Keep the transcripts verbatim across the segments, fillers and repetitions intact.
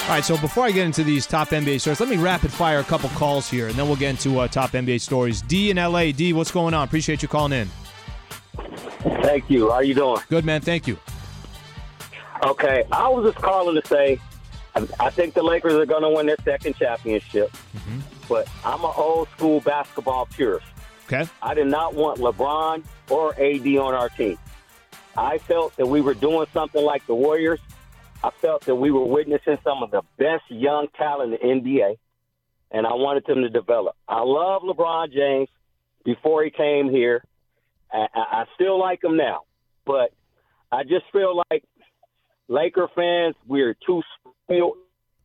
All right, so before I get into these top N B A stories, let me rapid fire a couple calls here, and then we'll get into uh, top N B A stories. D in L A. D, what's going on? Appreciate you calling in. Thank you. How you doing? Good, man. Thank you. Okay, I was just calling to say I, I think the Lakers are going to win their second championship, mm-hmm. but I'm an old-school basketball purist. Okay. I did not want LeBron or A D on our team. I felt that we were doing something like the Warriors. I felt that we were witnessing some of the best young talent in the N B A, and I wanted them to develop. I love LeBron James before he came here. I, I still like him now, but I just feel like Laker fans, we're too spoiled.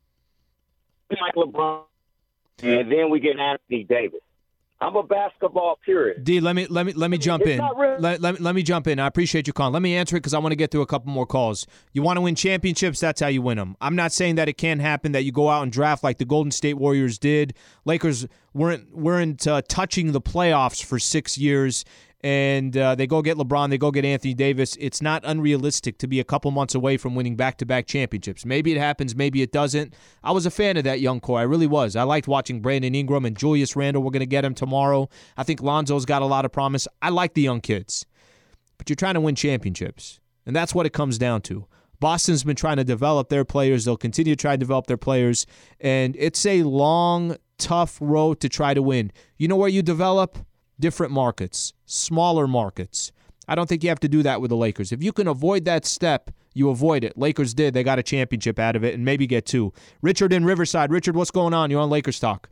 Like LeBron, and then we get Anthony Davis. I'm a basketball purist. D, let me let me let me jump it's in. Really- let, let, let me jump in. I appreciate you calling. Let me answer it because I want to get through a couple more calls. You want to win championships? That's how you win them. I'm not saying that it can't happen that you go out and draft like the Golden State Warriors did. Lakers weren't weren't uh, touching the playoffs for six years. And uh, they go get LeBron, they go get Anthony Davis. It's not unrealistic to be a couple months away from winning back-to-back championships. Maybe it happens, maybe it doesn't. I was a fan of that young core. I really was. I liked watching Brandon Ingram and Julius Randle. We're going to get him tomorrow. I think Lonzo's got a lot of promise. I like the young kids. But you're trying to win championships, and that's what it comes down to. Boston's been trying to develop their players. They'll continue to try to develop their players, and it's a long, tough road to try to win. You know where you develop? Different markets, smaller markets. I don't think you have to do that with the Lakers. If you can avoid that step, you avoid it. Lakers did. They got a championship out of it and maybe get two. Richard in Riverside. Richard, what's going on? You're on Lakers Talk.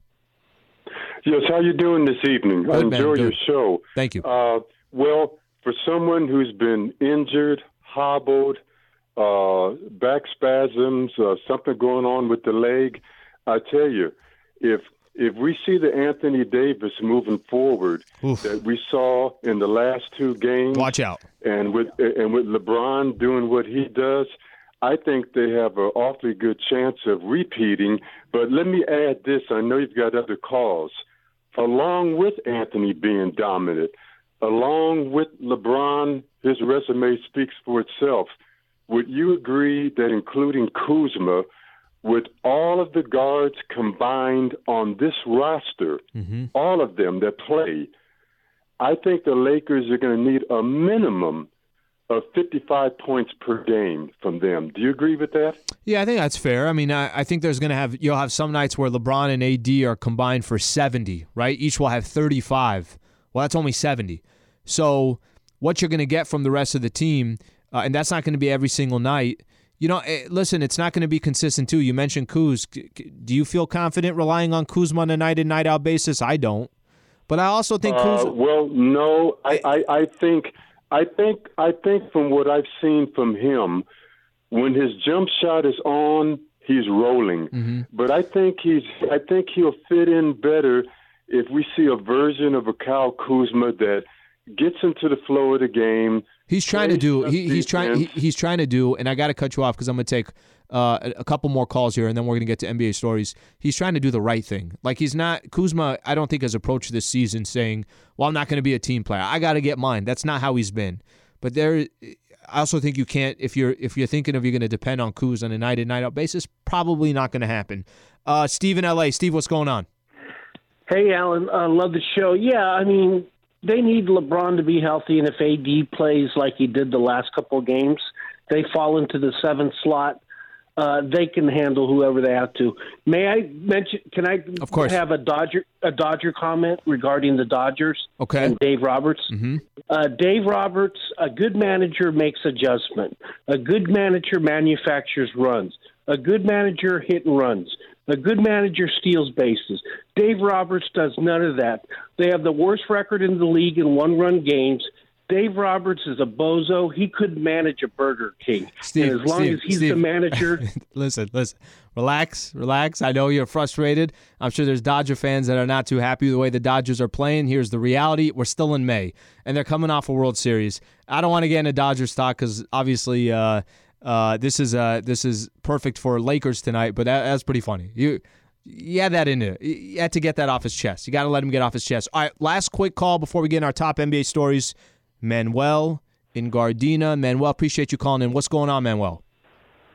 Yes, how you doing this evening? Good, I enjoy man, your good. show. Thank you. Uh, well, for someone who's been injured, hobbled, uh, back spasms, uh, something going on with the leg, I tell you, if If we see the Anthony Davis moving forward Oof. that we saw in the last two games, Watch out. and with and with LeBron doing what he does, I think they have an awfully good chance of repeating. But let me add this. I know you've got other calls. Along with Anthony being dominant, along with LeBron, his resume speaks for itself. Would you agree that including Kuzma, with all of the guards combined on this roster, mm-hmm. all of them that play, I think the Lakers are going to need a minimum of fifty-five points per game from them. Do you agree with that? Yeah, I think that's fair. I mean, I, I think there's going to have you'll have some nights where LeBron and A D are combined for seventy, right? Each will have thirty-five. Well, that's only seventy. So what you're going to get from the rest of the team, uh, and that's not going to be every single night. You know, listen, it's not going to be consistent, too. You mentioned Kuz. Do you feel confident relying on Kuzma on a night-in, night-out basis? I don't. But I also think uh, Kuzma... Well, no. I, I, I think I think, I think from what I've seen from him, when his jump shot is on, he's rolling. Mm-hmm. But I think he's. I think he'll fit in better if we see a version of a Kyle Kuzma that gets into the flow of the game. He's trying to do. He, he's trying. He, he's trying to do. And I got to cut you off because I'm going to take uh, a, a couple more calls here, and then we're going to get to N B A stories. He's trying to do the right thing. Like he's not. Kuzma, I don't think has approached this season saying, "Well, I'm not going to be a team player. I got to get mine." That's not how he's been. But there, I also think you can't. If you're if you're thinking of you're going to depend on Kuz on a night in night out basis, probably not going to happen. Uh, Steve in L A. Steve, what's going on? Hey, Alan. I uh, love the show. Yeah, I mean. They need LeBron to be healthy, and if A D plays like he did the last couple of games, they fall into the seventh slot. Uh, they can handle whoever they have to. May I mention? Can I of course. have a Dodger a Dodger comment regarding the Dodgers? Okay. And Dave Roberts. Mm-hmm. Uh, Dave Roberts, a good manager makes adjustment. A good manager manufactures runs. A good manager hit and runs. A good manager steals bases. Dave Roberts does none of that. They have the worst record in the league in one-run games. Dave Roberts is a bozo. He could manage a Burger King. Steve, and as long Steve, as he's Steve. the manager. listen, listen. Relax, relax. I know you're frustrated. I'm sure there's Dodger fans that are not too happy with the way the Dodgers are playing. Here's the reality. We're still in May, and they're coming off a World Series. I don't want to get into Dodgers talk because obviously uh, uh, this is uh, this is perfect for Lakers tonight, but that, that's pretty funny. You you had that in there. You had to get that off his chest. You got to let him get off his chest. All right, last quick call before we get in our top N B A stories. Manuel in Gardena. Manuel, appreciate you calling in. What's going on, Manuel?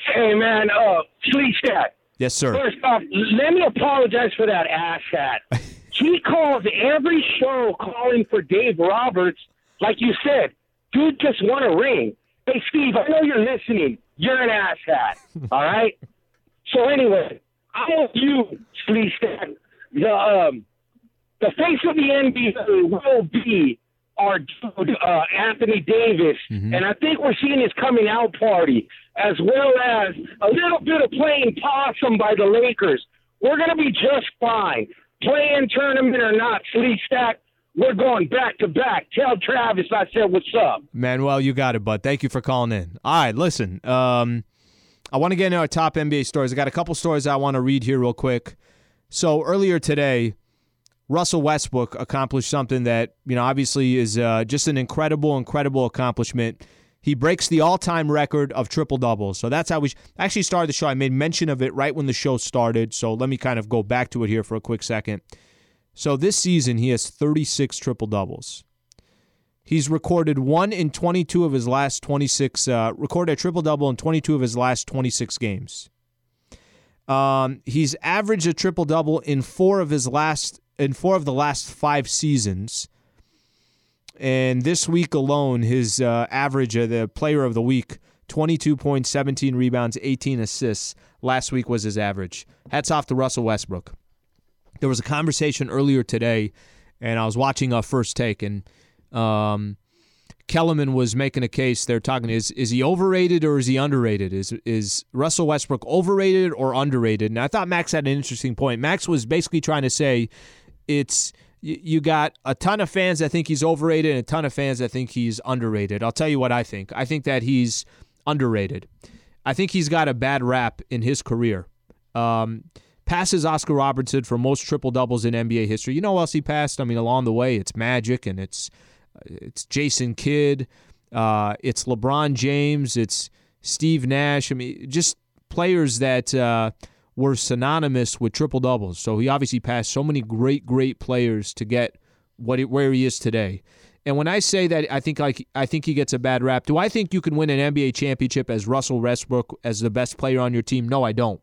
Hey, man, uh, Sleestat. Yes, sir. First off, let me apologize for that asshat. He calls every show calling for Dave Roberts. Like you said, dude just won a ring. Hey, Steve, I know you're listening. You're an asshat, all right? So anyway, I'm with you, Sleestat. The, um, the face of the N B A will be our dude, uh, Anthony Davis. Mm-hmm. And I think we're seeing his coming out party, as well as a little bit of playing possum by the Lakers. We're going to be just fine. Playing tournament or not, Sleestat, we're going back to back. Tell Travis I said what's up. Manuel, you got it, bud. Thank you for calling in. All right, listen. Um, I want to get into our top N B A stories. I got a couple stories I want to read here real quick. So earlier today, Russell Westbrook accomplished something that, you know, obviously is uh, just an incredible, incredible accomplishment. He breaks the all-time record of triple-doubles. So that's how we actually started the show. I made mention of it right when the show started, so let me kind of go back to it here for a quick second. So this season, he has thirty-six triple-doubles. He's recorded one in twenty-two of his last twenty-six, uh, recorded a triple-double in twenty-two of his last twenty-six games. Um, he's averaged a triple-double in four of his last, in four of the last five seasons. And this week alone, his uh, average of the player of the week, twenty-two points, seventeen rebounds, eighteen assists. Last week was his average. Hats off to Russell Westbrook. There was a conversation earlier today, and I was watching uh, First Take, and um, Kellerman was making a case. They're talking, is is he overrated or is he underrated? Is is Russell Westbrook overrated or underrated? And I thought Max had an interesting point. Max was basically trying to say it's you got a ton of fans that think he's overrated and a ton of fans that think he's underrated. I'll tell you what I think. I think that he's underrated. I think he's got a bad rap in his career. Um, passes Oscar Robertson for most triple-doubles in N B A history. You know who else he passed? I mean, along the way, it's Magic and it's it's Jason Kidd. Uh, it's LeBron James. It's Steve Nash. I mean, just players that uh, – were synonymous with triple-doubles. So he obviously passed so many great, great players to get what it, where he is today. And when I say that I think like I think he gets a bad rap, do I think you can win an N B A championship as Russell Westbrook as the best player on your team? No, I don't.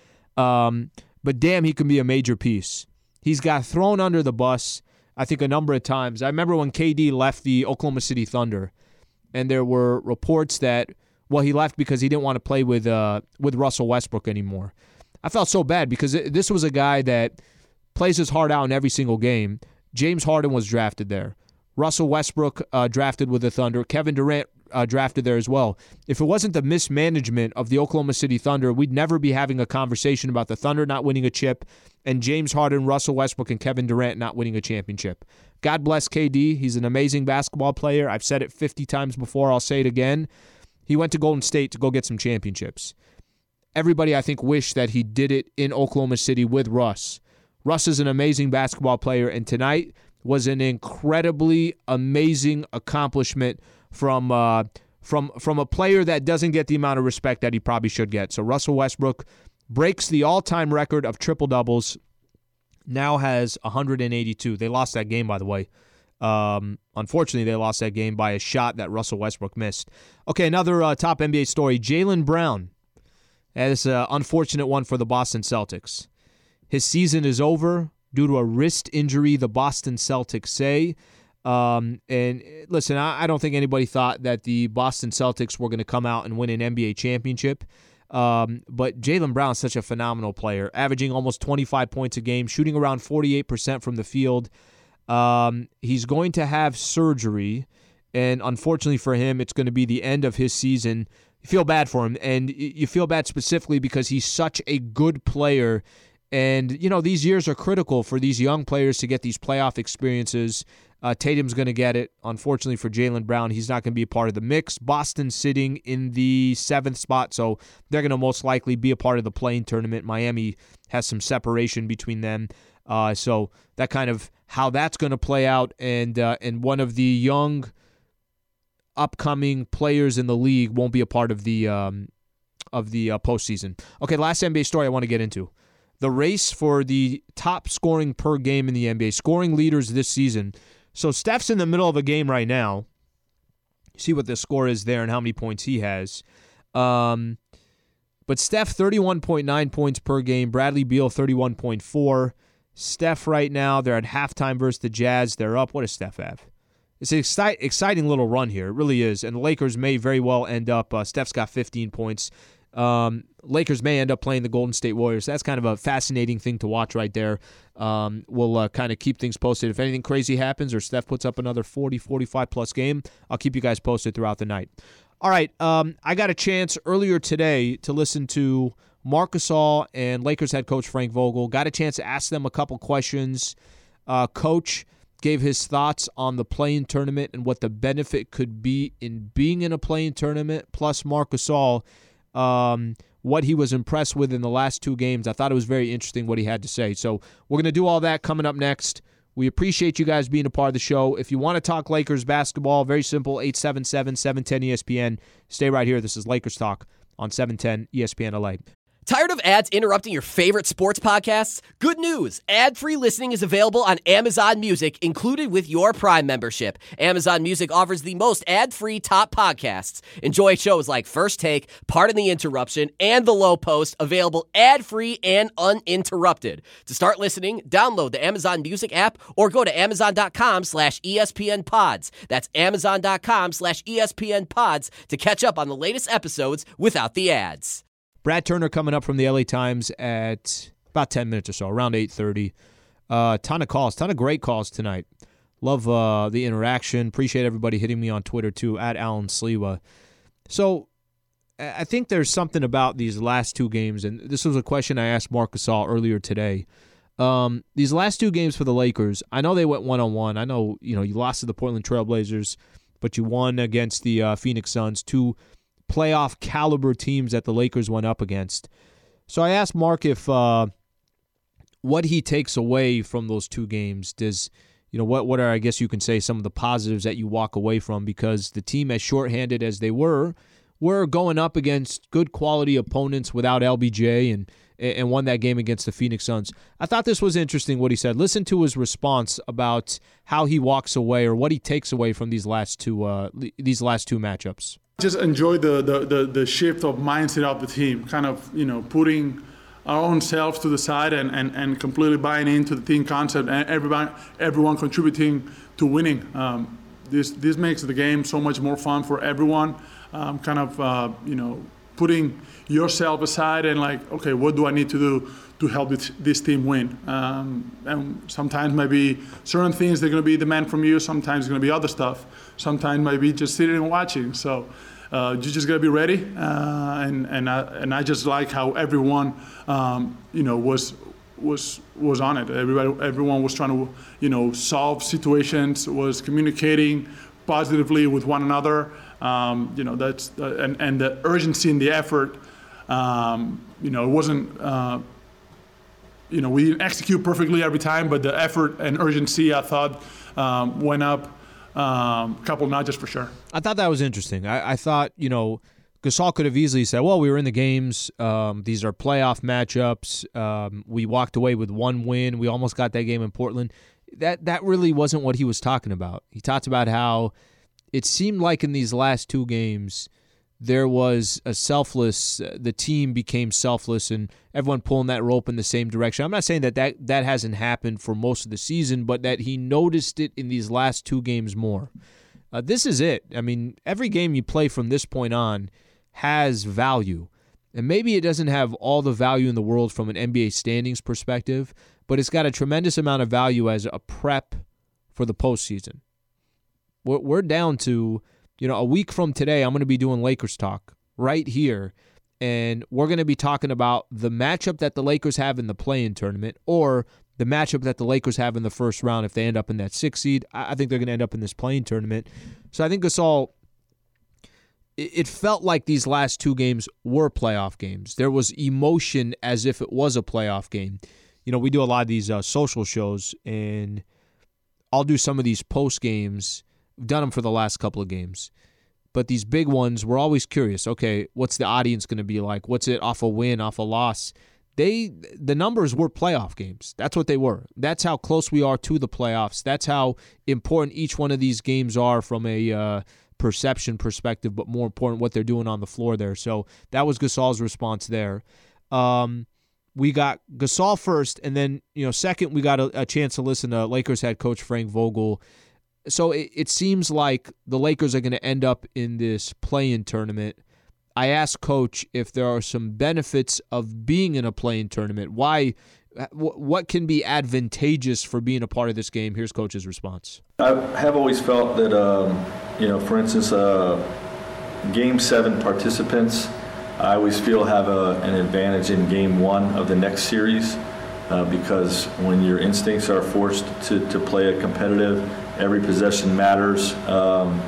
Um, but damn, he can be a major piece. He's got thrown under the bus, I think, a number of times. I remember when K D left the Oklahoma City Thunder, and there were reports that, well, he left because he didn't want to play with uh, with Russell Westbrook anymore. I felt so bad because this was a guy that plays his heart out in every single game. James Harden was drafted there. Russell Westbrook uh, drafted with the Thunder. Kevin Durant uh, drafted there as well. If it wasn't the mismanagement of the Oklahoma City Thunder, we'd never be having a conversation about the Thunder not winning a chip and James Harden, Russell Westbrook, and Kevin Durant not winning a championship. God bless K D. He's an amazing basketball player. I've said it fifty times before. I'll say it again. He went to Golden State to go get some championships. Everybody, I think, wished that he did it in Oklahoma City with Russ. Russ is an amazing basketball player, and tonight was an incredibly amazing accomplishment from uh, from from a player that doesn't get the amount of respect that he probably should get. So Russell Westbrook breaks the all-time record of triple-doubles, now has one hundred eighty-two. They lost that game, by the way. Um, unfortunately, they lost that game by a shot that Russell Westbrook missed. Okay, another uh, top N B A story, Jaylen Brown. That is an unfortunate one for the Boston Celtics. His season is over due to a wrist injury, the Boston Celtics say. Um, and listen, I, I don't think anybody thought that the Boston Celtics were going to come out and win an N B A championship. Um, but Jaylen Brown is such a phenomenal player, averaging almost twenty-five points a game, shooting around forty-eight percent from the field. Um, he's going to have surgery, and unfortunately for him, it's going to be the end of his season. You feel bad for him, and you feel bad specifically because he's such a good player. And, you know, these years are critical for these young players to get these playoff experiences. Uh, Tatum's going to get it. Unfortunately for Jaylen Brown, he's not going to be a part of the mix. Boston's sitting in the seventh spot, so they're going to most likely be a part of the play-in tournament. Miami has some separation between them. Uh, so that kind of how that's going to play out. And, uh, and one of the young upcoming players in the league won't be a part of the um, of the uh, postseason. Okay, last N B A story I want to get into. The race for the top scoring per game in the N B A, scoring leaders this season. So Steph's in the middle of a game right now. See what the score is there and how many points he has. Um, But Steph, thirty-one point nine points per game. Bradley Beal, thirty-one point four. Steph right now, they're at halftime versus the Jazz. They're up. What does Steph have? It's an exci- exciting little run here. It really is. And the Lakers may very well end up, uh, Steph's got fifteen points. Um, Lakers may end up playing the Golden State Warriors. That's kind of a fascinating thing to watch right there. Um, we'll uh, kind of keep things posted. If anything crazy happens or Steph puts up another forty, forty-five plus game, I'll keep you guys posted throughout the night. All right, um, I got a chance earlier today to listen to Marc Gasol and Lakers head coach Frank Vogel. Got a chance to ask them a couple questions. Uh, coach gave his thoughts on the play-in tournament and what the benefit could be in being in a play-in tournament, plus Marc Gasol, um, what he was impressed with in the last two games. I thought it was very interesting what he had to say. So we're going to do all that coming up next. We appreciate you guys being a part of the show. If you want to talk Lakers basketball, very simple, eight seven seven, seven one zero, E S P N. Stay right here. This is Lakers Talk on seven ten E S P N L A. Tired of ads interrupting your favorite sports podcasts? Good news! Ad-free listening is available on Amazon Music, included with your Prime membership. Amazon Music offers the most ad-free top podcasts. Enjoy shows like First Take, Pardon the Interruption, and The Low Post, available ad-free and uninterrupted. To start listening, download the Amazon Music app or go to amazon.com slash ESPN pods. That's amazon.com slash ESPN pods to catch up on the latest episodes without the ads. Brad Turner coming up from the L A Times at about ten minutes or so, around eight thirty. Uh, ton of calls, ton of great calls tonight. Love uh, the interaction. Appreciate everybody hitting me on Twitter, too, at Alan Sliwa. So I think there's something about these last two games, and this was a question I asked Marc Gasol earlier today. Um, these last two games for the Lakers, I know they went one-on-one. I know you know you lost to the Portland Trailblazers, but you won against the uh, Phoenix Suns, two playoff caliber teams that the Lakers went up against. So I asked Mark if uh, what he takes away from those two games. Does you know what what are I guess you can say some of the positives that you walk away from, because the team, as shorthanded as they were, were going up against good quality opponents without L B J and and won that game against the Phoenix Suns. I thought this was interesting what he said. Listen to his response about how he walks away or what he takes away from these last two uh, these last two matchups. Just enjoy the, the, the, the shift of mindset of the team, kind of, you know, putting our own selves to the side and, and, and completely buying into the team concept and everyone, everyone contributing to winning. Um, this this makes the game so much more fun for everyone, um, kind of, uh, you know, putting yourself aside and like, okay, what do I need to do to help this, this team win? Um, and sometimes maybe certain things they're going to be demand from you. Sometimes it's going to be other stuff. Sometimes maybe just sitting and watching. So uh, you just got to be ready. Uh, and and I, and I just like how everyone, um, you know, was was was on it. Everybody, everyone was trying to, you know, solve situations, was communicating positively with one another. Um, you know, that's uh, and and the urgency and the effort. Um, you know, it wasn't. Uh, you know, we didn't execute perfectly every time, but the effort and urgency, I thought, um, went up um, a couple notches for sure. I thought that was interesting. I, I thought, you know, Gasol could have easily said, well, we were in the games. Um, these are playoff matchups. Um, we walked away with one win. We almost got that game in Portland. That that really wasn't what he was talking about. He talked about how it seemed like in these last two games there was a selfless, uh, the team became selfless and everyone pulling that rope in the same direction. I'm not saying that, that that hasn't happened for most of the season, but that he noticed it in these last two games more. Uh, this is it. I mean, every game you play from this point on has value. And maybe it doesn't have all the value in the world from an N B A standings perspective, but it's got a tremendous amount of value as a prep for the postseason. We're, we're down to... You know, a week from today, I'm going to be doing Lakers talk right here, and we're going to be talking about the matchup that the Lakers have in the play-in tournament or the matchup that the Lakers have in the first round if they end up in that sixth seed. I think they're going to end up in this play-in tournament. So I think Gasol, it felt like these last two games were playoff games. There was emotion as if it was a playoff game. You know, we do a lot of these uh, social shows, and I'll do some of these post games. We've done them for the last couple of games. But these big ones, we're always curious. Okay, what's the audience going to be like? What's it off a win, off a loss? They, the numbers were playoff games. That's what they were. That's how close we are to the playoffs. That's how important each one of these games are from a uh, perception perspective, but more important, what they're doing on the floor there. So that was Gasol's response there. Um, we got Gasol first, and then, you know, second, we got a, a chance to listen to Lakers head coach Frank Vogel. So it, it seems like the Lakers are going to end up in this play-in tournament. I asked Coach if there are some benefits of being in a play-in tournament. Why? What can be advantageous for being a part of this game? Here's Coach's response. I have always felt that, um, you know, for instance, uh, Game seven participants, I always feel have a, an advantage in Game one of the next series uh, because when your instincts are forced to, to play a competitive, every possession matters um,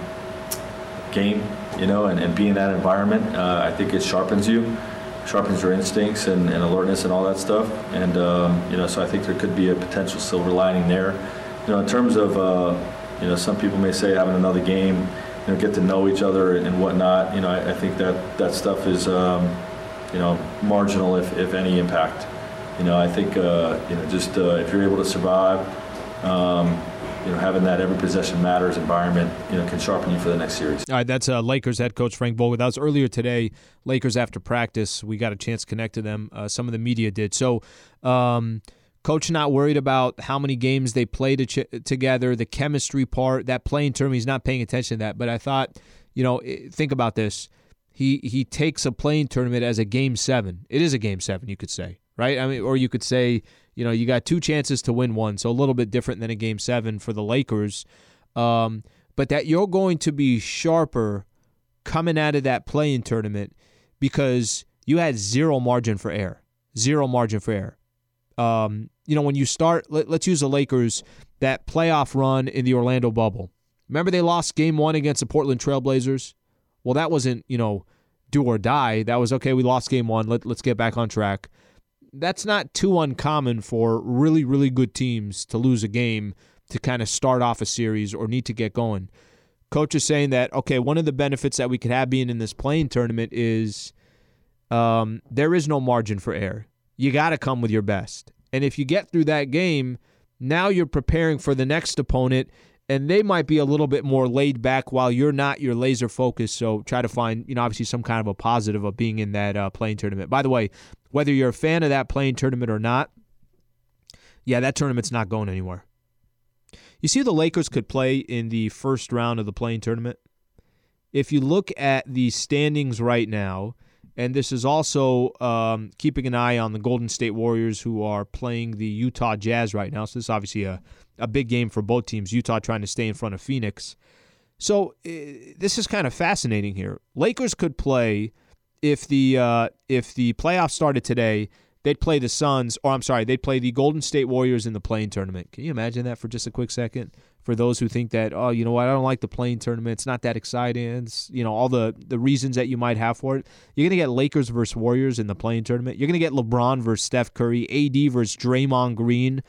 game, you know, and, and be in that environment, uh, I think it sharpens you, sharpens your instincts and, and alertness and all that stuff. And, um, you know, so I think there could be a potential silver lining there. You know, in terms of, uh, you know, some people may say having another game, you know, get to know each other and whatnot. You know, I, I think that that stuff is, um, you know, marginal if, if any impact. You know, I think, uh, you know, just uh, if you're able to survive, um, you know, having that every possession matters environment, you know, can sharpen you for the next series. All right, that's uh, Lakers head coach Frank Vogel. That was earlier today. Lakers after practice, we got a chance to connect to them. Uh, some of the media did. So, um, Coach not worried about how many games they play to ch- together, the chemistry part, that playing term. He's not paying attention to that. But I thought, you know, think about this. He he takes a playing tournament as a game seven. It is a game seven, you could say, right? I mean, or you could say, you know, you got two chances to win one, so a little bit different than a game seven for the Lakers. Um, but that you're going to be sharper coming out of that playing tournament because you had zero margin for error. Zero margin for error. Um, you know, when you start, let, let's use the Lakers, that playoff run in the Orlando bubble. Remember they lost game one against the Portland Trailblazers? Well, that wasn't, you know, do or die. That was, okay, we lost game one. Let, let's get back on track. That's not too uncommon for really, really good teams to lose a game to kind of start off a series or need to get going. Coach is saying that, okay, one of the benefits that we could have being in this playing tournament is um, there is no margin for error. You got to come with your best. And if you get through that game, now you're preparing for the next opponent, and they might be a little bit more laid back while you're not. You're laser focused. So try to find, you know, obviously some kind of a positive of being in that uh, playing tournament. By the way, whether you're a fan of that playing tournament or not, yeah, that tournament's not going anywhere. You see, the Lakers could play in the first round of the playing tournament. If you look at the standings right now, and this is also um, keeping an eye on the Golden State Warriors, who are playing the Utah Jazz right now. So this is obviously a, a big game for both teams. Utah trying to stay in front of Phoenix. So uh, this is kind of fascinating here. Lakers could play, if the uh, if the playoffs started today, they'd play the Suns, or I'm sorry, they'd play the Golden State Warriors in the play-in tournament. Can you imagine that for just a quick second? For those who think that, oh, you know what, I don't like the play-in tournament, it's not that exciting, it's, you know, all the, the reasons that you might have for it. You're going to get Lakers versus Warriors in the play-in tournament. You're going to get LeBron versus Steph Curry, A D versus Draymond Green.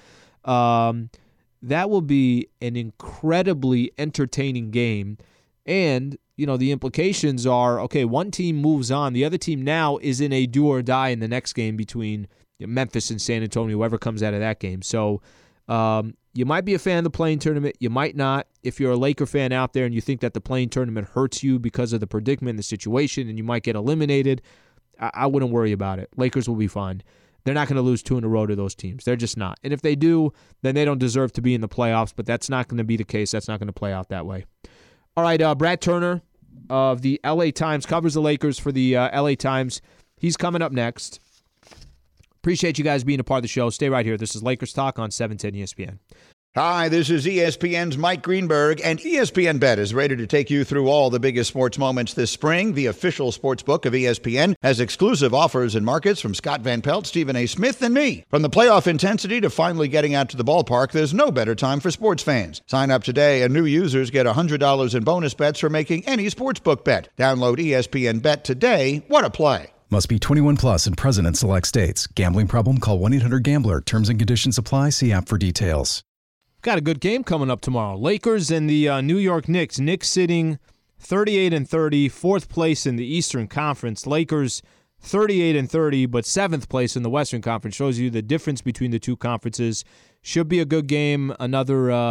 Um, that will be an incredibly entertaining game. And, you know, the implications are, okay, one team moves on. The other team now is in a do or die in the next game between Memphis and San Antonio, whoever comes out of that game. So um, you might be a fan of the play-in tournament. You might not. If you're a Laker fan out there and you think that the play-in tournament hurts you because of the predicament, the situation, and you might get eliminated, I, I wouldn't worry about it. Lakers will be fine. They're not going to lose two in a row to those teams. They're just not. And if they do, then they don't deserve to be in the playoffs, but that's not going to be the case. That's not going to play out that way. All right, uh, Brad Turner of the L A Times covers the Lakers for the uh, L A Times. He's coming up next. Appreciate you guys being a part of the show. Stay right here. This is Lakers Talk on seven ten E S P N. Hi, this is E S P N's Mike Greenberg, and E S P N Bet is ready to take you through all the biggest sports moments this spring. The official sports book of E S P N has exclusive offers and markets from Scott Van Pelt, Stephen A. Smith, and me. From the playoff intensity to finally getting out to the ballpark, there's no better time for sports fans. Sign up today, and new users get one hundred dollars in bonus bets for making any sportsbook bet. Download E S P N Bet today. What a play. Must be twenty-one plus and present in select states. Gambling problem? Call one eight hundred gambler. Terms and conditions apply. See app for details. Got a good game coming up tomorrow. Lakers and the uh, New York Knicks. Knicks sitting thirty-eight and thirty, fourth place in the Eastern Conference. Lakers thirty-eight and thirty, but seventh place in the Western Conference. Shows you the difference between the two conferences. Should be a good game. Another uh,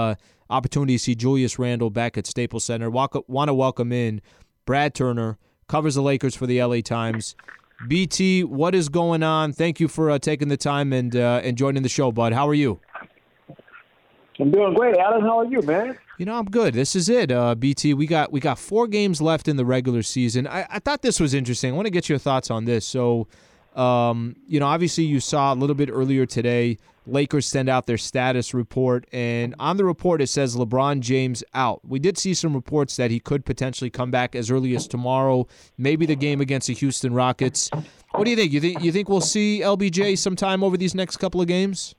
opportunity to see Julius Randle back at Staples Center. Want to welcome in Brad Turner, covers the Lakers for the L A Times. B T, what is going on? Thank you for uh, taking the time and uh, and joining the show, bud. How are you? I'm doing great, Alan. How are you, man? You know, I'm good. This is it, uh, B T. We got we got four games left in the regular season. I, I thought this was interesting. I want to get your thoughts on this. So, um, you know, obviously you saw a little bit earlier today, Lakers send out their status report, and on the report it says LeBron James out. We did see some reports that he could potentially come back as early as tomorrow, maybe the game against the Houston Rockets. What do you think? You think you think we'll see L B J sometime over these next couple of games?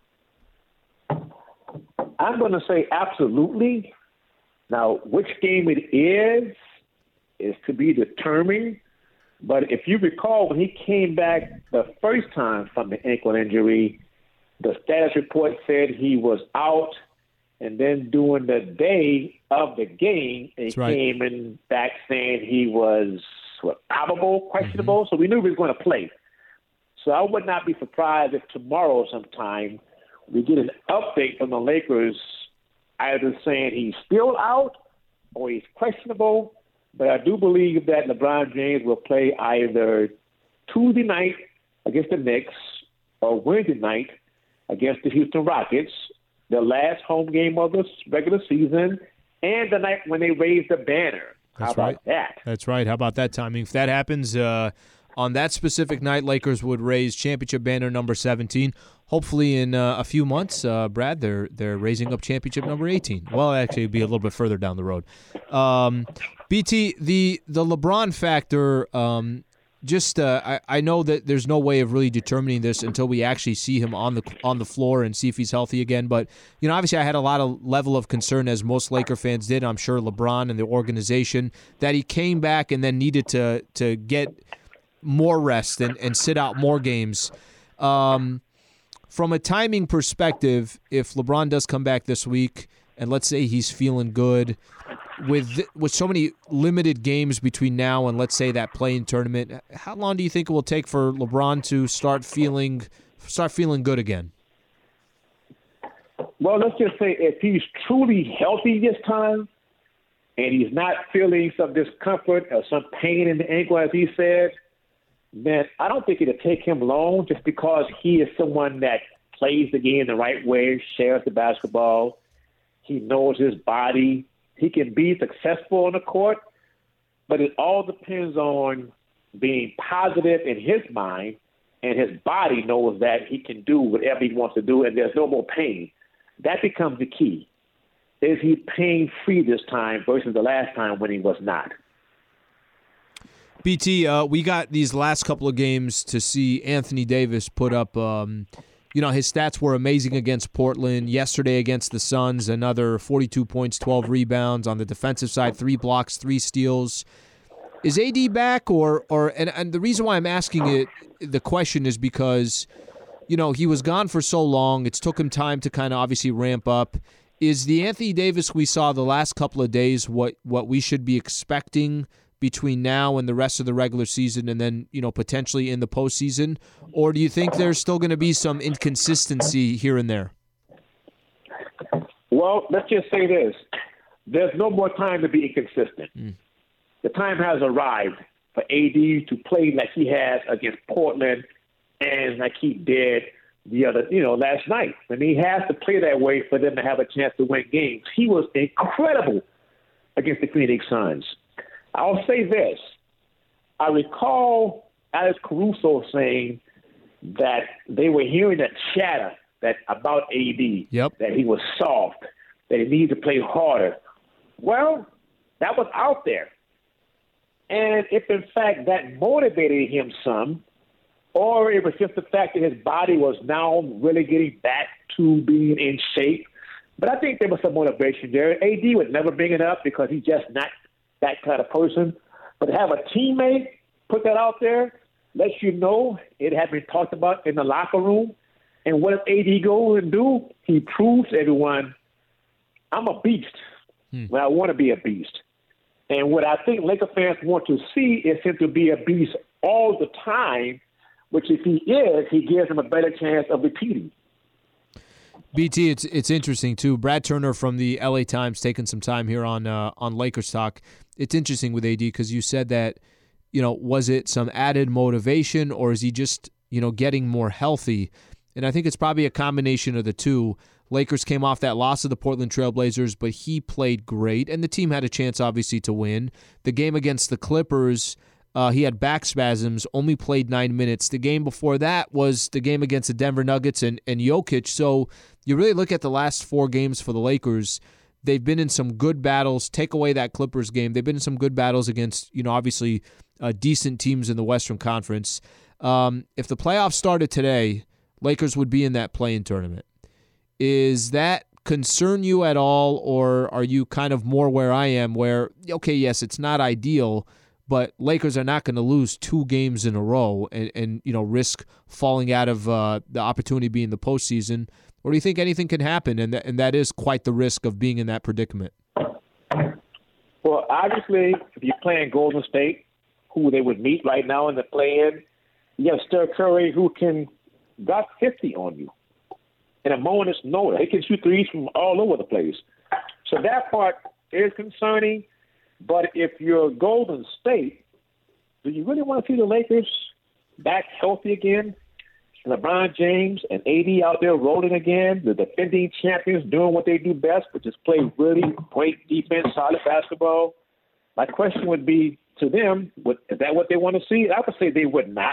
I'm going to say absolutely. Now, which game it is is to be determined. But if you recall, when he came back the first time from the ankle injury, the status report said he was out. And then during the day of the game, he right. came in back saying he was what, probable, questionable. Mm-hmm. So we knew he was going to play. So I would not be surprised if tomorrow sometime we get an update from the Lakers either saying he's still out or he's questionable. But I do believe that LeBron James will play either Tuesday night against the Knicks or Wednesday night against the Houston Rockets, the last home game of the regular season, and the night when they raise the banner. That's How about right. that? That's right. How about that timing? If that happens uh, on that specific night, Lakers would raise championship banner number seventeen. Hopefully in uh, a few months, uh, Brad, they're they're raising up championship number eighteen. Well, actually, it'd be a little bit further down the road. Um, B T, the the LeBron factor, um, just uh, I, I know that there's no way of really determining this until we actually see him on the on the floor and see if he's healthy again. But, you know, obviously I had a lot of level of concern, as most Laker fans did, I'm sure LeBron and the organization, that he came back and then needed to to get more rest and, and sit out more games. Um From a timing perspective, if LeBron does come back this week, and let's say he's feeling good, with with so many limited games between now and let's say that play-in tournament, how long do you think it will take for LeBron to start feeling start feeling good again? Well, let's just say if he's truly healthy this time and he's not feeling some discomfort or some pain in the ankle, as he said, then I don't think it'll take him long, just because he is someone that plays the game the right way, shares the basketball. He knows his body. He can be successful on the court, but it all depends on being positive in his mind, and his body knows that he can do whatever he wants to do, and there's no more pain. That becomes the key. Is he pain-free this time versus the last time when he was not? B T, uh, we got these last couple of games to see Anthony Davis put up, um, you know, his stats were amazing against Portland. Yesterday against the Suns, another forty-two points, twelve rebounds. On the defensive side, three blocks, three steals. Is A D back? or or and, and the reason why I'm asking it, the question is because, you know, he was gone for so long. It's took him time to kind of obviously ramp up. Is the Anthony Davis we saw the last couple of days what, what we should be expecting between now and the rest of the regular season, and then, you know, potentially in the postseason? Or do you think there's still going to be some inconsistency here and there? Well, let's just say this. There's no more time to be inconsistent. Mm. The time has arrived for A D to play like he has against Portland and like he did the other, you know, last night. I mean, he has to play that way for them to have a chance to win games. He was incredible against the Phoenix Suns. I'll say this. I recall Alex Caruso saying that they were hearing that chatter that about A D, yep. that he was soft, that he needed to play harder. Well, that was out there. And if, in fact, that motivated him some, or it was just the fact that his body was now really getting back to being in shape, but I think there was some motivation there. A D would never bring it up because he's just not that kind of person. But to have a teammate put that out there lets you know it had been talked about in the locker room. And what does A D go and do? He proves to everyone, I'm a beast. Hmm. Well, I want to be a beast. And what I think Laker fans want to see is him to be a beast all the time, which if he is, he gives him a better chance of repeating. B T, it's it's interesting too. Brad Turner from the L A Times taking some time here on uh, on Lakers Talk. It's interesting with A D because you said that, you know, was it some added motivation or is he just, you know, getting more healthy? And I think it's probably a combination of the two. Lakers came off that loss of the Portland Trailblazers, but he played great, and the team had a chance, obviously, to win. The game against the Clippers, uh, he had back spasms, only played nine minutes. The game before that was the game against the Denver Nuggets and, and Jokic. So you really look at the last four games for the Lakers, they've been in some good battles. Take away that Clippers game, they've been in some good battles against, you know, obviously uh, decent teams in the Western Conference. Um, if the playoffs started today, Lakers would be in that play-in tournament. Is that concern you at all, or are you kind of more where I am where, okay, yes, it's not ideal, but Lakers are not going to lose two games in a row and, and you know, risk falling out of uh, the opportunity being the postseason? Or do you think anything can happen, and that, and that is quite the risk of being in that predicament? Well, obviously, if you're playing Golden State, who they would meet right now in the play-in, you have Steph Curry who can got fifty on you. In a moment's notice, he can shoot threes from all over the place. So that part is concerning. But if you're Golden State, do you really want to see the Lakers back healthy again? LeBron James and A D out there rolling again, the defending champions doing what they do best, which is play really great defense, solid basketball. My question would be to them, is that what they want to see? I would say they would not.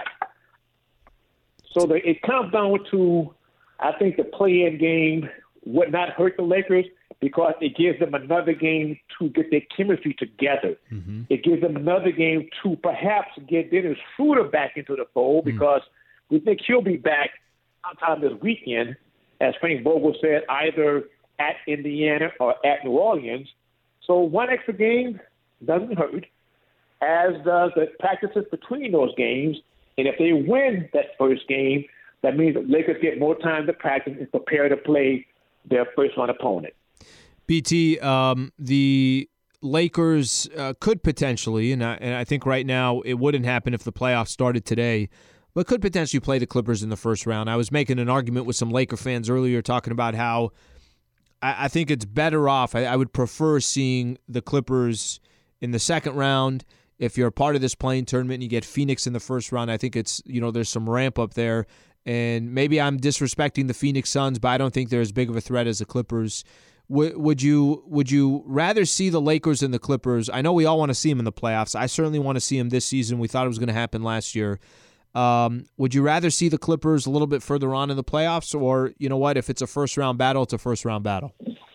So the, it comes down to, I think the play-in game would not hurt the Lakers because it gives them another game to get their chemistry together. Mm-hmm. It gives them another game to perhaps get Dennis Schroeder back into the fold mm-hmm. because we think he'll be back sometime this weekend, as Frank Vogel said, either at Indiana or at New Orleans. So one extra game doesn't hurt, as does the practices between those games. And if they win that first game, that means the Lakers get more time to practice and prepare to play their first-round opponent. B T, um, the Lakers uh, could potentially, and I, and I think right now it wouldn't happen if the playoffs started today, but could potentially play the Clippers in the first round. I was making an argument with some Laker fans earlier talking about how I, I think it's better off. I, I would prefer seeing the Clippers in the second round. If you're a part of this play-in tournament and you get Phoenix in the first round, I think it's, you know, there's some ramp up there. And maybe I'm disrespecting the Phoenix Suns, but I don't think they're as big of a threat as the Clippers. W- would you would you rather see the Lakers and the Clippers? I know we all want to see them in the playoffs. I certainly want to see them this season. We thought it was going to happen last year. Um, would you rather see the Clippers a little bit further on in the playoffs, or, you know what, if it's a first-round battle, it's a first-round battle?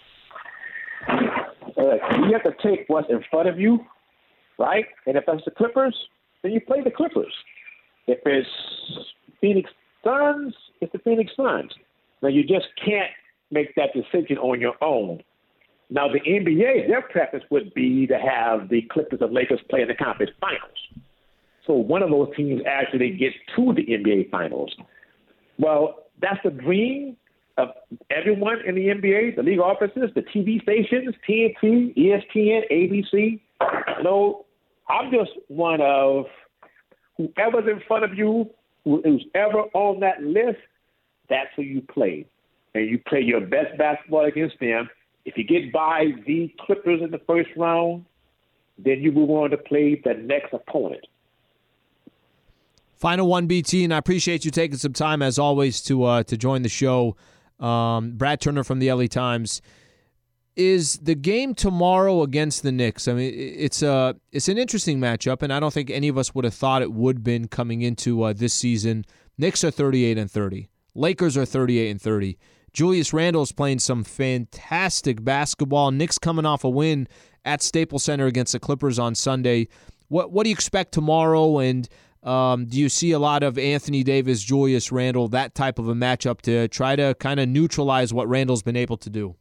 Uh, you have to take what's in front of you, right? And if that's the Clippers, then you play the Clippers. If it's Phoenix Suns, it's the Phoenix Suns. Now, you just can't make that decision on your own. Now, the N B A, their preference would be to have the Clippers and Lakers play in the conference finals. So one of those teams actually gets to the N B A finals. Well, that's the dream of everyone in the N B A, the league offices, the T V stations, T N T, E S P N, A B C. No, I'm just one of whoever's in front of you, who's ever on that list, that's who you play. And you play your best basketball against them. If you get by the Clippers in the first round, then you move on to play the next opponent. Final one, B T, and I appreciate you taking some time, as always, to uh, to join the show. Um, Brad Turner from the L A Times. Is the game tomorrow against the Knicks? I mean, it's a it's an interesting matchup, and I don't think any of us would have thought it would have been coming into uh, this season. Knicks are thirty-eight and thirty. Lakers are thirty-eight and thirty. Julius Randle's playing some fantastic basketball. Knicks coming off a win at Staples Center against the Clippers on Sunday. What what do you expect tomorrow? And um, do you see a lot of Anthony Davis, Julius Randle, that type of a matchup to try to kind of neutralize what Randle's been able to do?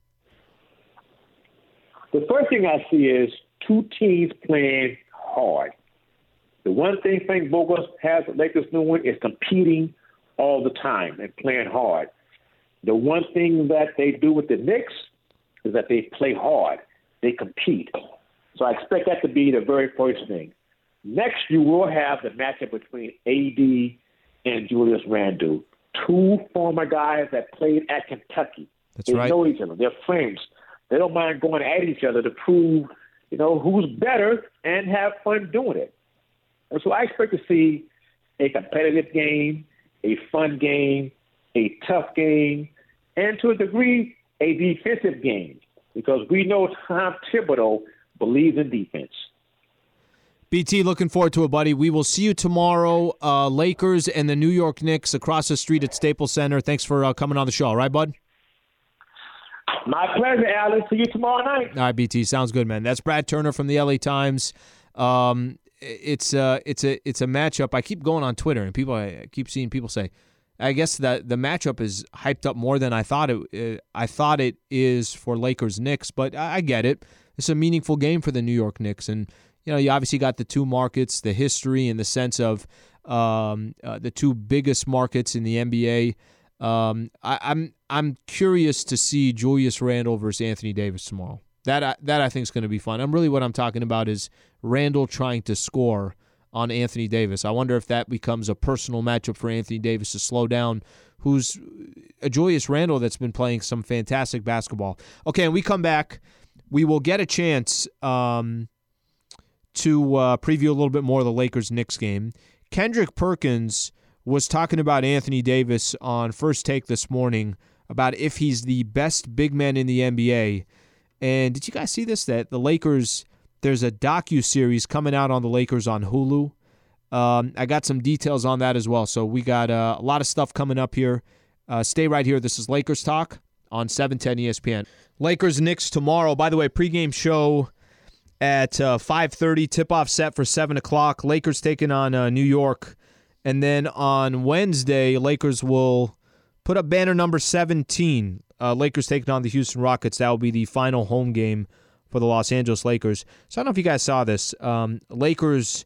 The first thing I see is two teams playing hard. The one thing Frank Vogel has the Lakers doing is competing all the time and playing hard. The one thing that they do with the Knicks is that they play hard. They compete. So I expect that to be the very first thing. Next, you will have the matchup between A D and Julius Randle, two former guys that played at Kentucky. That's they right. know each other. They're friends. They don't mind going at each other to prove, you know, who's better and have fun doing it. And so I expect to see a competitive game, a fun game, a tough game, and to a degree, a defensive game, because we know Tom Thibodeau believes in defense. B T, looking forward to it, buddy. We will see you tomorrow. Uh, Lakers and the New York Knicks across the street at Staples Center. Thanks for uh, coming on the show. All right, bud? My pleasure, Alex. See you tomorrow night. All right, B T. Sounds good, man. That's Brad Turner from the L A Times. Um, it's, uh, it's, a, it's a matchup. I keep going on Twitter, and people I keep seeing people say, I guess that the matchup is hyped up more than I thought it. Uh, I thought it is for Lakers Knicks, but I, I get it. It's a meaningful game for the New York Knicks, and you know you obviously got the two markets, the history, and the sense of um, uh, the two biggest markets in the N B A. Um, I, I'm I'm curious to see Julius Randle versus Anthony Davis tomorrow. That I, that I think is going to be fun. I'm really what I'm talking about is Randle trying to score on Anthony Davis. I wonder if that becomes a personal matchup for Anthony Davis to slow down, who's a Julius Randle that's been playing some fantastic basketball. Okay, and we come back. We will get a chance um, to uh, preview a little bit more of the Lakers-Knicks game. Kendrick Perkins was talking about Anthony Davis on First Take this morning about if he's the best big man in the N B A. And did you guys see this? That the Lakers... There's a docu-series coming out on the Lakers on Hulu. Um, I got some details on that as well. So we got uh, a lot of stuff coming up here. Uh, stay right here. This is Lakers Talk on seven ten E S P N. Lakers Knicks tomorrow. By the way, pregame show at uh, five thirty. Tip-off set for seven o'clock. Lakers taking on uh, New York. And then on Wednesday, Lakers will put up banner number seventeen. Uh, Lakers taking on the Houston Rockets. That will be the final home game for the Los Angeles Lakers. So I don't know if you guys saw this. Um, Lakers,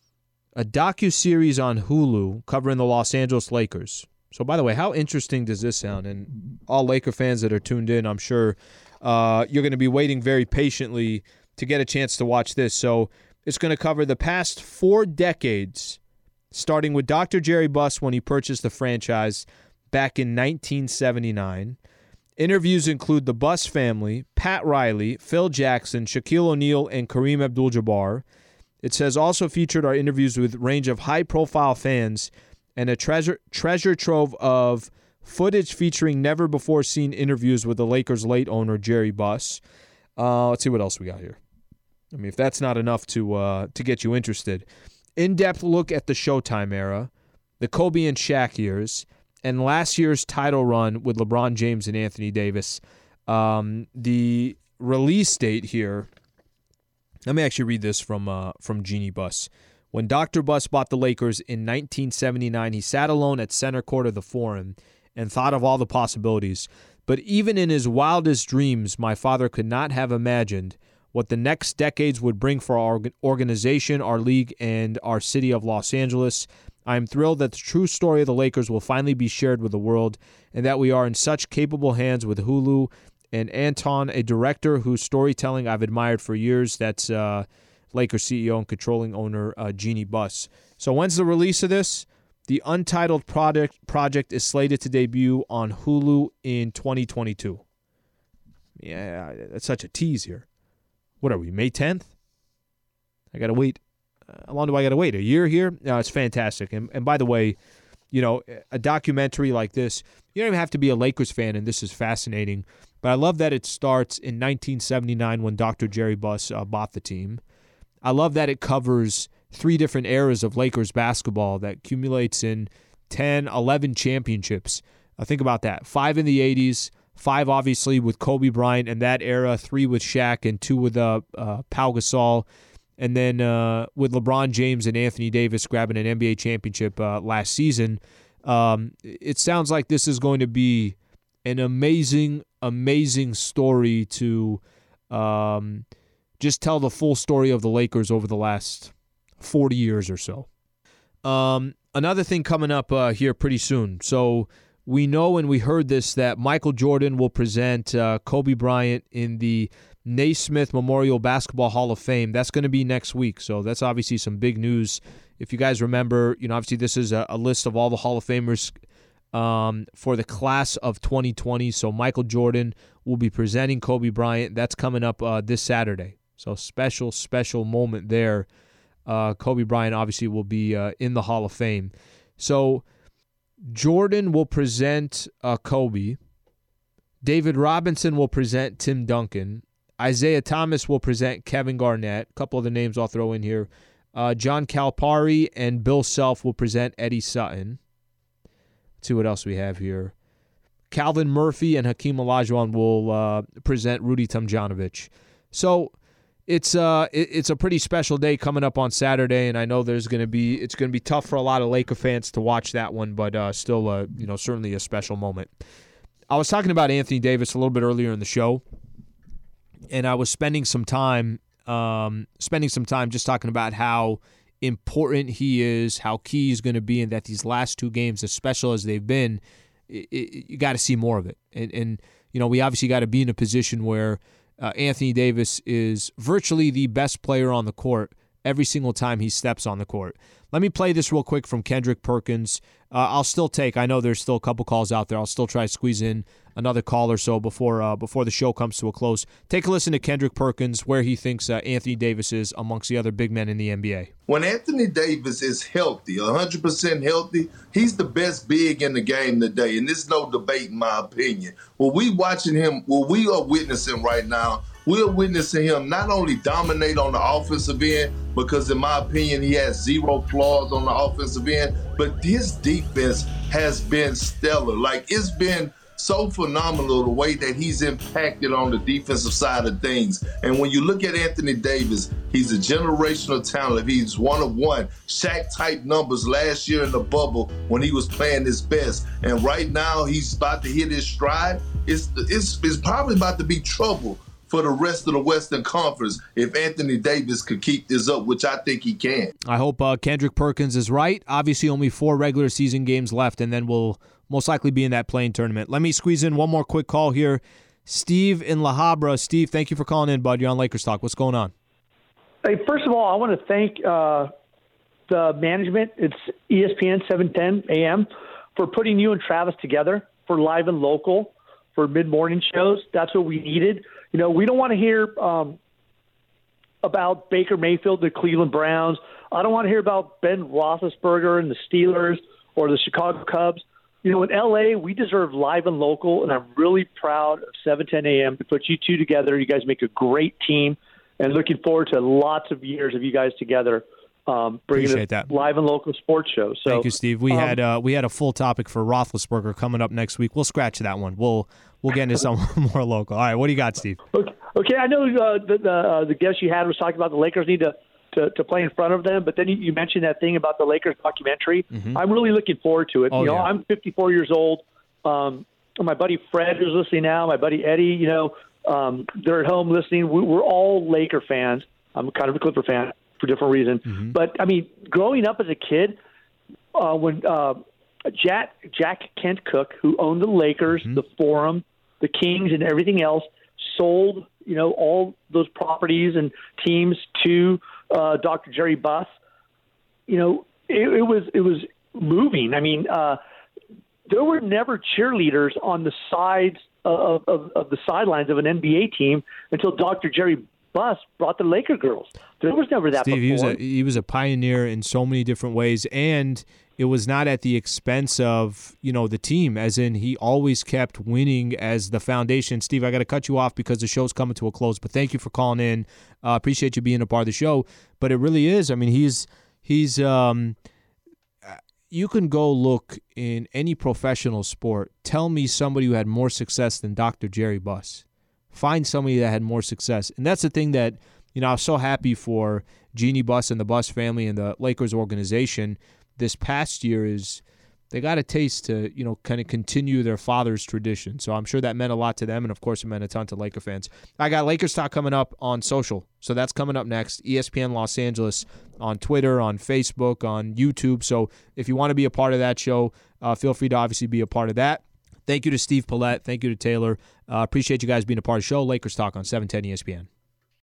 a docu-series on Hulu covering the Los Angeles Lakers. So by the way, how interesting does this sound? And all Laker fans that are tuned in, I'm sure uh, you're going to be waiting very patiently to get a chance to watch this. So it's going to cover the past four decades, starting with Doctor Jerry Buss when he purchased the franchise back in nineteen seventy-nine. Interviews include the Buss family, Pat Riley, Phil Jackson, Shaquille O'Neal, and Kareem Abdul-Jabbar. It says also featured our interviews with a range of high-profile fans and a treasure treasure trove of footage featuring never-before-seen interviews with the Lakers' late owner, Jerry Buss. Uh, let's see what else we got here. I mean, if that's not enough to uh, to get you interested. In-depth look at the Showtime era, the Kobe and Shaq years, and last year's title run with LeBron James and Anthony Davis. Um, the release date here, let me actually read this from uh, from Jeannie Buss. When Doctor Buss bought the Lakers in nineteen seventy-nine, he sat alone at center court of the Forum and thought of all the possibilities. But even in his wildest dreams, my father could not have imagined what the next decades would bring for our organization, our league, and our city of Los Angeles. I am thrilled that the true story of the Lakers will finally be shared with the world and that we are in such capable hands with Hulu and Anton, a director whose storytelling I've admired for years. That's uh, Lakers C E O and controlling owner uh, Jeannie Buss. So when's the release of this? The Untitled Project project is slated to debut on Hulu in twenty twenty-two. Yeah, that's such a tease here. What are we, May tenth? I got to wait. How long do I got to wait? A year here? No, it's fantastic. And and by the way, you know, a documentary like this, you don't even have to be a Lakers fan, and this is fascinating. But I love that it starts in nineteen seventy-nine when Doctor Jerry Buss uh, bought the team. I love that it covers three different eras of Lakers basketball that accumulates in ten, eleven championships. Uh, think about that. Five in the eighties, five obviously with Kobe Bryant in that era, three with Shaq, and two with uh, uh, Pau Gasol. And then uh, with LeBron James and Anthony Davis grabbing an N B A championship uh, last season, um, it sounds like this is going to be an amazing, amazing story to um, just tell the full story of the Lakers over the last forty years or so. Um, another thing coming up uh, here pretty soon. So we know and we heard this that Michael Jordan will present uh, Kobe Bryant in the Naismith Memorial Basketball Hall of Fame. That's going to be next week, so that's obviously some big news. If you guys remember, you know, obviously this is a, a list of all the Hall of Famers um, for the class of twenty twenty. So Michael Jordan will be presenting Kobe Bryant. That's coming up uh, this Saturday. So special, special moment there. Uh, Kobe Bryant obviously will be uh, in the Hall of Fame. So Jordan will present uh, Kobe. David Robinson will present Tim Duncan. Isaiah Thomas will present Kevin Garnett. A couple other names I'll throw in here. Uh, John Calipari and Bill Self will present Eddie Sutton. Let's see what else we have here. Calvin Murphy and Hakeem Olajuwon will uh, present Rudy Tomjanovich. So it's uh it, it's a pretty special day coming up on Saturday, and I know there's going to be it's going to be tough for a lot of Laker fans to watch that one, but uh, still uh, you know certainly a special moment. I was talking about Anthony Davis a little bit earlier in the show, and I was spending some time um, spending some time just talking about how important he is, how key he's going to be, and that these last two games, as special as they've been, it, it, you got to see more of it. And, and you know, we obviously got to be in a position where uh, Anthony Davis is virtually the best player on the court every single time he steps on the court. Let me play this real quick from Kendrick Perkins. Uh, I'll still take, I know there's still a couple calls out there. I'll still try to squeeze in another call or so before uh, before the show comes to a close. Take a listen to Kendrick Perkins, where he thinks uh, Anthony Davis is amongst the other big men in the N B A. When Anthony Davis is healthy, one hundred percent healthy, he's the best big in the game today, and there's no debate in my opinion. What we watching him, what we are witnessing right now, we're witnessing him not only dominate on the offensive end, because in my opinion, he has zero flaws on the offensive end, but his defense has been stellar. Like, it's been so phenomenal the way that he's impacted on the defensive side of things. And when you look at Anthony Davis, he's a generational talent. He's one of one. Shaq-type numbers last year in the bubble when he was playing his best. And right now, he's about to hit his stride. It's, it's, it's probably about to be trouble for the rest of the Western Conference if Anthony Davis could keep this up, which I think he can. I hope uh, Kendrick Perkins is right. Obviously, only four regular season games left, and then we'll most likely be in that play-in tournament. Let me squeeze in one more quick call here. Steve in La Habra. Steve, thank you for calling in, bud. You're on Lakers Talk. What's going on? Hey, first of all, I want to thank uh, the management. It's E S P N seven ten A M for putting you and Travis together for Live and Local, for mid-morning shows. That's what we needed. You know, we don't want to hear um, about Baker Mayfield, the Cleveland Browns. I don't want to hear about Ben Roethlisberger and the Steelers or the Chicago Cubs. You know, in L A, we deserve Live and Local, and I'm really proud of seven ten A M to put you two together. You guys make a great team, and looking forward to lots of years of you guys together. Um, bringing Appreciate that. Live and Local sports shows. So, thank you, Steve. We um, had uh, we had a full topic for Roethlisberger coming up next week. We'll scratch that one. We'll we'll get into something more local. All right, what do you got, Steve? Okay, okay I know uh, the the, uh, the guest you had was talking about the Lakers need to, to, to play in front of them, but then you, you mentioned that thing about the Lakers documentary. Mm-hmm. I'm really looking forward to it. Oh, you know, yeah. I'm fifty-four years old. Um, my buddy Fred, who's listening now, my buddy Eddie, you know, um, they're at home listening. We, we're all Laker fans. I'm kind of a Clipper fan for different reasons. Mm-hmm. But, I mean, growing up as a kid, uh, when uh, Jack, Jack Kent Cook, who owned the Lakers, mm-hmm. the Forum, the Kings, and everything else, sold, you know, all those properties and teams to uh, Doctor Jerry Buss, you know, it, it was it was moving. I mean, uh, there were never cheerleaders on the sides of, of, of the sidelines of an N B A team until Doctor Jerry Buss brought the Laker girls. There was never that Steve, before. He was, a, he was a pioneer in so many different ways, and it was not at the expense of, you know, the team, as in he always kept winning as the foundation. Steve, I got to cut you off because the show's coming to a close, but thank you for calling in. Uh, appreciate you being a part of the show. But it really is. I mean, he's he's um, you can go look in any professional sport. Tell me somebody who had more success than Doctor Jerry Buss. Find somebody that had more success. And that's the thing that, you know, I was so happy for Jeannie Buss and the Buss family and the Lakers organization this past year is they got a taste to, you know, kind of continue their father's tradition. So I'm sure that meant a lot to them, and of course it meant a ton to Laker fans. I got Lakers Talk coming up on social. So that's coming up next. E S P N Los Angeles on Twitter, on Facebook, on YouTube. So if you want to be a part of that show, uh, feel free to obviously be a part of that. Thank you to Steve Paulette. Thank you to Taylor. Uh, appreciate you guys being a part of the show. Lakers Talk on seven ten E S P N.